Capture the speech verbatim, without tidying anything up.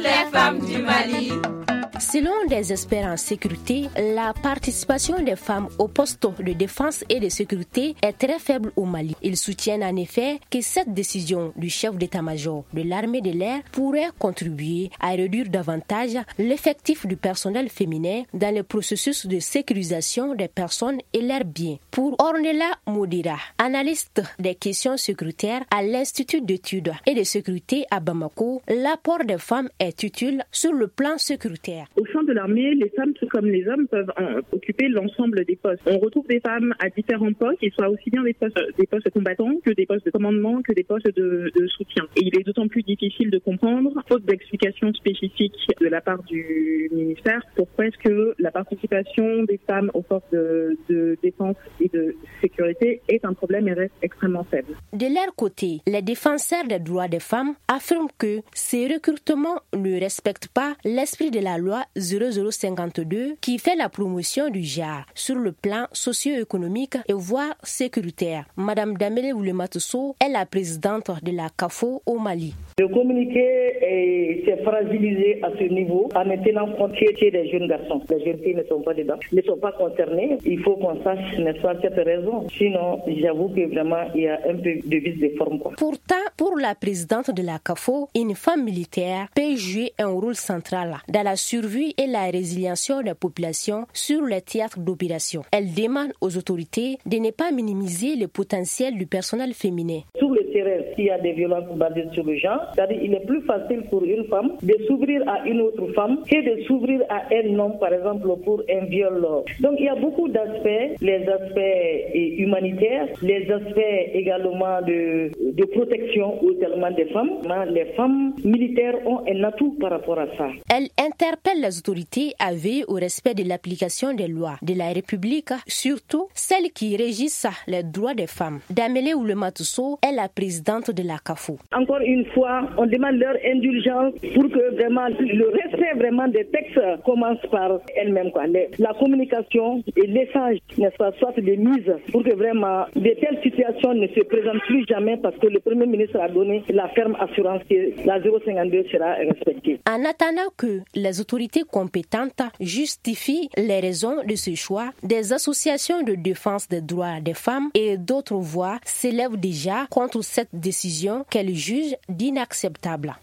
les femmes du Mali. Selon des experts en sécurité, la participation des femmes aux postes de défense et de sécurité est très faible au Mali. Ils soutiennent en effet que cette décision du chef d'état-major de l'armée de l'air pourrait contribuer à réduire davantage l'effectif du personnel féminin dans le processus de sécurisation des personnes et leurs biens. Pour Ornella Moudira, analyste des questions sécuritaires à l'Institut d'études et de sécurité à Bamako, l'apport des femmes est utile sur le plan sécuritaire. Au sein de l'armée, les femmes, tout comme les hommes, peuvent euh, occuper l'ensemble des postes. On retrouve des femmes à différents postes, qu'ils soient aussi bien des postes, des postes combattants que des postes de commandement, que des postes de, de soutien. Et il est d'autant plus difficile de comprendre, faute d'explications spécifiques de la part du ministère, pourquoi est-ce que la participation des femmes aux forces de, de défense et de sécurité est un problème et reste extrêmement faible. De leur côté, les défenseurs des droits des femmes affirment que ces recrutements ne respectent pas l'esprit de la loi zéro zéro cinquante-deux qui fait la promotion du genre sur le plan socio-économique et voire sécuritaire. Madame Damele Oulematousso est la présidente de la C A F O au Mali. Le communiqué s'est fragilisé à ce niveau en ne tenant compte que des jeunes garçons. Les jeunes filles ne sont pas dedans, ne sont pas concernées. Il faut qu'on sache, n'est-ce pas, cette raison. Sinon, j'avoue que vraiment, il y a un peu de vice de forme. Quoi. Pourtant, pour la présidente de la C A F O, une femme militaire peut jouer un rôle central dans la survie et la résilience des populations sur les théâtres d'opération. Elle demande aux autorités de ne pas minimiser le potentiel du personnel féminin. Sur le terrain, s'il y a des violences basées sur le genre, c'est-à-dire il est plus facile pour une femme de s'ouvrir à une autre femme que de s'ouvrir à un homme, par exemple, pour un viol. Donc il y a beaucoup d'aspects, les aspects humanitaires, les aspects également de, de protection au tellement des femmes. Les femmes militaires ont un atout par rapport à ça. Elle interpelle les autorités à veiller au respect de l'application des lois de la République, surtout celles qui régissent les droits des femmes. Damele Oulematousso est la présidente de la C A F O. Encore une fois, on demande leur indulgence pour que vraiment le respect vraiment des textes commence par elle-même. Quoi. La communication et l'échange, n'est-ce pas, soit des mises pour que vraiment de telles situations ne se présentent plus jamais parce que le Premier ministre a donné la ferme assurance que la zéro cinquante-deux sera respectée. En attendant que les autorités compétentes justifient les raisons de ce choix, des associations de défense des droits des femmes et d'autres voix s'élèvent déjà contre cette décision qu'elles jugent d'inacceptable.